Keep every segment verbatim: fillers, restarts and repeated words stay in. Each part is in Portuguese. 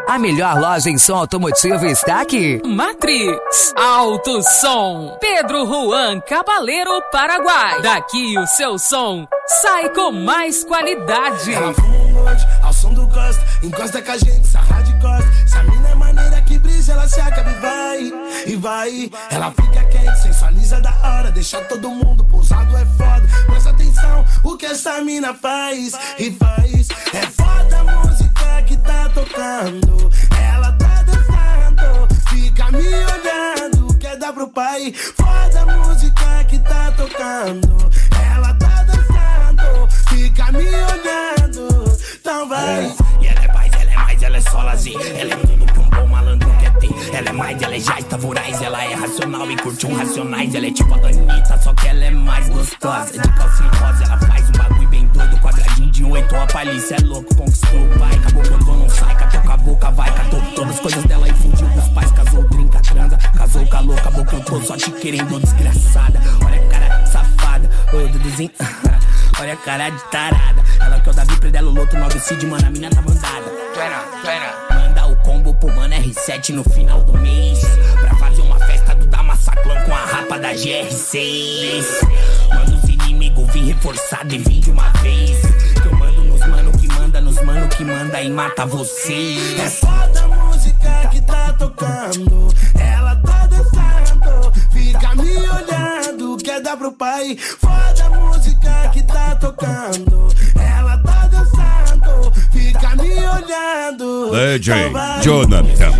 A melhor loja em som automotivo está aqui. Matrix Alto Som, Pedro Juan Cabaleiro, Paraguai. Daqui o seu som sai com mais qualidade. Ela fuma hoje, ao som do Costa, encosta com a gente, sarra de costa. Essa mina é maneira que brisa, ela se acaba e vai, e vai. Ela fica quente, sensualiza da hora, deixa todo mundo pousado, é foda. Presta atenção, o que essa mina faz, e faz. É foda a música que tá tocando, ela tá dançando, fica me olhando, quer dar pro pai. Foda a música que tá tocando, ela tá dançando, fica me olhando, então vai. E ela é mais, ela é mais, ela é só lazer. Ela é tudo que um bom malandro quer ter. Ela é mais, ela é já está voraz. Ela é racional e curte um racionais. Ela é tipo a Anitta, só que ela é mais gostosa. De calcinha rosa, ela faz um bagulho bem doido. Quadradinho de oito, a palícia é louco, conquistou o pai. Acabou que eu tô, não sai, catou com a boca, vai. Catou todas as coisas dela e fugiu dos pais. Casou, trinca, transa, casou com a louca. Acabou que eu tô só te querendo, desgraçada. Olha a cara safada, ô Duduzinho. Olha a cara de tarada. Ela que é o Davi, Predelo, Loto, nove Cid, mano, a mina tá mandada. Pera, pera. Manda o combo pro mano R sete no final do mês, pra fazer uma festa do Damassaclão com a rapa da G R seis. Manda os inimigos vir reforçado e vir de uma vez, que eu mando nos mano que manda, nos mano que manda e mata vocês. É foda a música que tá tocando, ela tá dançando, fica me olhando, quer dar pro pai. Foda a música que tá tocando, ela tá dançando, fica me olhando. D J Jonathan.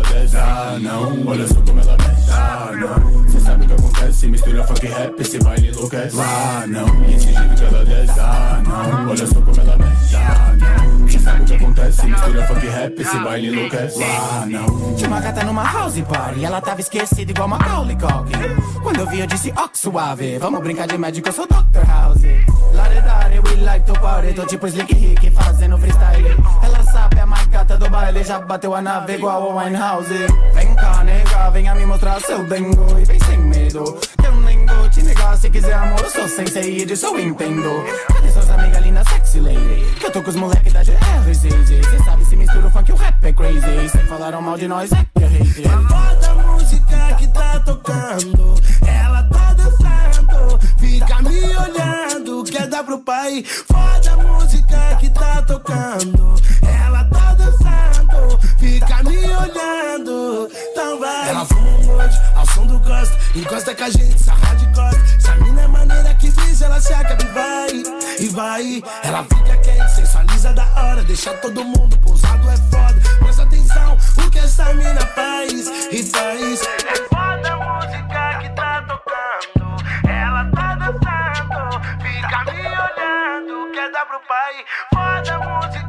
Ah, não, olha só como ela mexe. Ah, não, cê sabe o que acontece, mistura funk rap, esse baile enlouquece. Ah, não, e esse jeito que ela desce. Ah, não, olha só como ela mexe. Ah, não, cê sabe o que acontece, mistura funk rap, esse baile enlouquece. Ah, não. Tinha uma gata numa house party, ela tava esquecida igual Macaulay Culkin. Quando eu vi eu disse, ó, suave, vamos brincar de médico, eu sou doutor House. Laredare, we like to party, tô tipo Slick Rick fazendo freestyle. Ela sabe, é a mais gata do baile, já bateu a nave igual o Winehouse. Vem cá, nega, venha me mostrar seu dengo e vem sem medo, que eu nem vou te negar. Se quiser amor, eu sou sensei e disso eu entendo. Cadê suas amigas lindas, sexy lady? Que eu tô com os moleques da G R seis. Cê sabe, se mistura o funk e o rap é crazy. Cê falaram mal de nós, é que é hate. Foda a música que tá tocando, ela tá dançando, fica me olhando, quer dar pro pai. Foda a música que tá tocando, ela tá dançando, fica me olhando, então vai. Ela fuma hoje, ao som do Costa, encosta com a gente, sarra de costa. Essa mina é maneira que brisa, ela se acaba e vai, e vai. Ela fica quente, sensualiza da hora, deixa todo mundo pousado, é foda. Presta atenção, o que essa mina faz, e faz. É foda a música que tá tocando, ela tá dançando, fica me olhando, quer dar pro pai. Foda a música